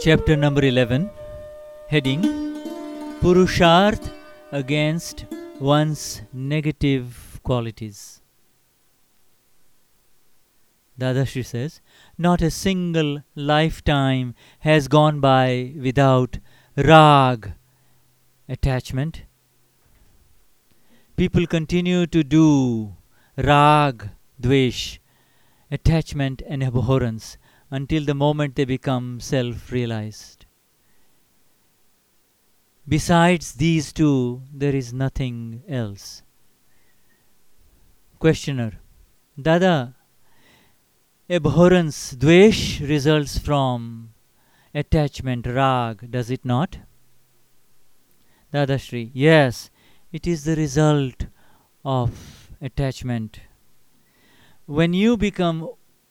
Chapter number 11, heading Purusharth against one's negative qualities. Dadashri says, not a single lifetime has gone by without rag, attachment. People continue to do rag, dvesh, attachment and abhorrence until the moment they become self-realized. Besides these two, there is nothing else. Questioner: Dada, abhorrence, dvesh results from attachment, rag, does it not? Dadashri: yes, it is the result of attachment. When you become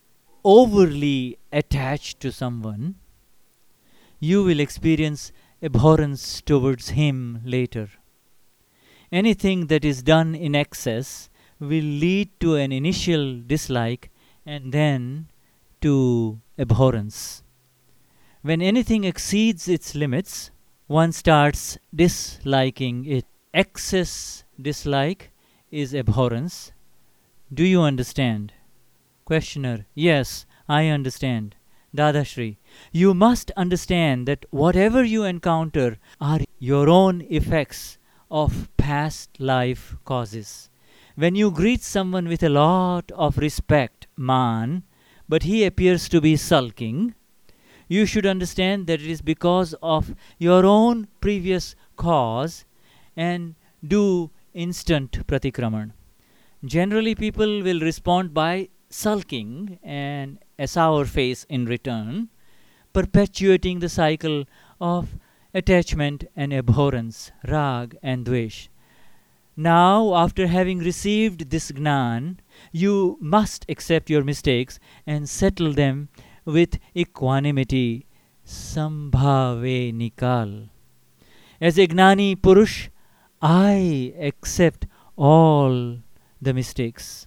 overly attached to someone, you will experience abhorrence towards him later. Anything that is done in excess will lead to an initial dislike and then to abhorrence. When anything exceeds its limits, one starts disliking it. Excess dislike is abhorrence. Do you understand? Questioner: yes, I understand. Dadashri: you must understand that whatever you encounter are your own effects of past life causes. When you greet someone with a lot of respect, man, but he appears to be sulking, you should understand that it is because of your own previous cause and do instant pratikraman. Generally, people will respond by sulking and a sour face in return, perpetuating the cycle of attachment and abhorrence, rag and dvesh. Now, after having received this gnan, you must accept your mistakes and settle them with equanimity, sambhave nikal. As a gnani purush, I accept all the mistakes.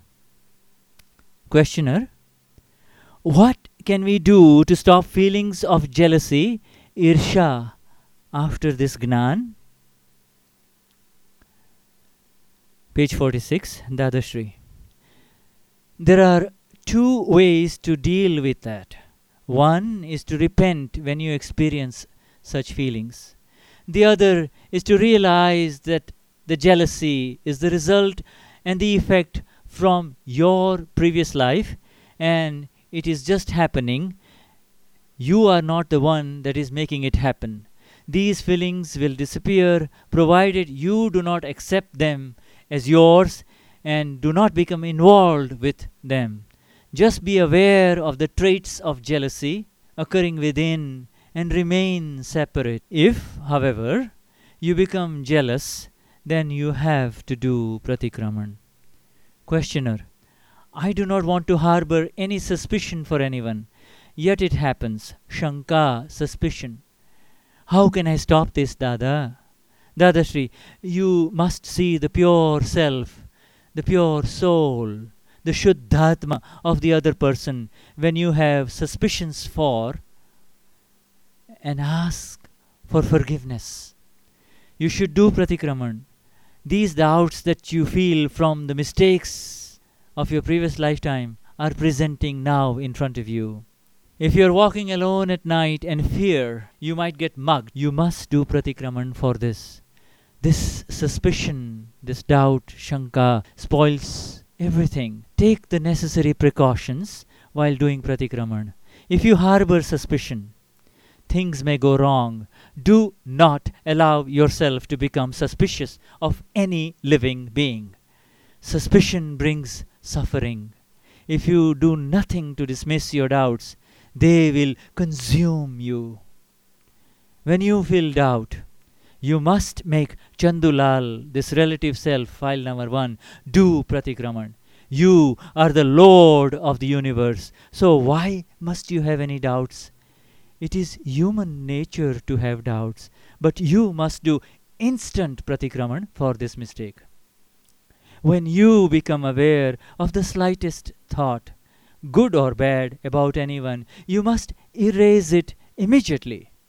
Questioner: what can we do to stop feelings of jealousy, irsha, after this gnan? Page 46, Dadashri. There are two ways to deal with that. One is to repent when you experience such feelings. The other is to realize that the jealousy is the result and the effect from your previous life, and it is just happening. You are not the one that is making it happen. These feelings will disappear provided you do not accept them as yours and do not become involved with them. Just be aware of the traits of jealousy occurring within and remain separate. If, however, you become jealous, then you have to do pratikraman. Questioner: I do not want to harbor any suspicion for anyone, yet it happens. Shanka, suspicion. How can I stop this, Dada? Dadashri: you must see the pure self, the pure soul, the Shuddhatma of the other person when you have suspicions for, and ask for forgiveness. You should do pratikraman. These doubts that you feel from the mistakes of your previous lifetime are presenting now in front of you. If you are walking alone at night and fear you might get mugged, you must do pratikraman for this. This suspicion, this doubt, shanka, spoils everything. Take the necessary precautions while doing pratikraman. If you harbor suspicion, things may go wrong. Do not allow yourself to become suspicious of any living being. Suspicion brings suffering. If you do nothing to dismiss your doubts, they will consume you. When you feel doubt, you must make Chandulal, this relative self, file number 1, do pratikraman. You are the Lord of the universe, so why must you have any doubts? It is human nature to have doubts, but you must do instant pratikraman for this mistake. When you become aware of the slightest thought, good or bad, about anyone, you must erase it immediately.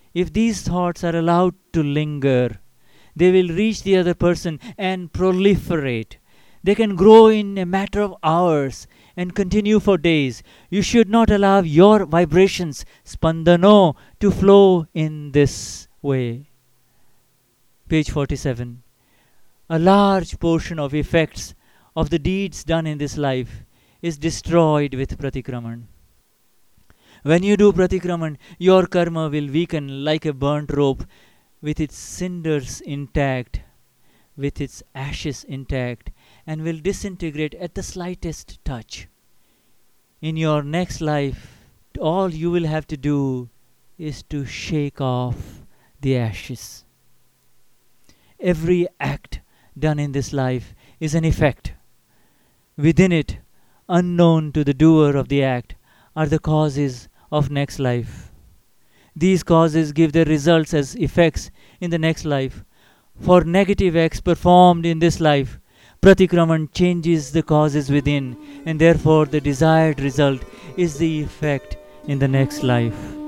if these thoughts are allowed to linger, they will reach the other person and proliferate. They can grow in a matter of hours and continue for days. You should not allow your vibrations, spandano, to flow in this way. Page 47. A large portion of effects of the deeds done in this life is destroyed with pratikraman. When you do pratikraman, your karma will weaken like a burnt rope, with its cinders intact, with its ashes intact, and will disintegrate at the slightest touch. In your next life, all you will have to do is to shake off the ashes. Every act done in this life is an effect. Within it, unknown to the doer of the act, are the causes of next life. These causes give their results as effects in the next life. For negative acts performed in this life, pratikraman changes the causes within, and therefore the desired result is the effect in the next life.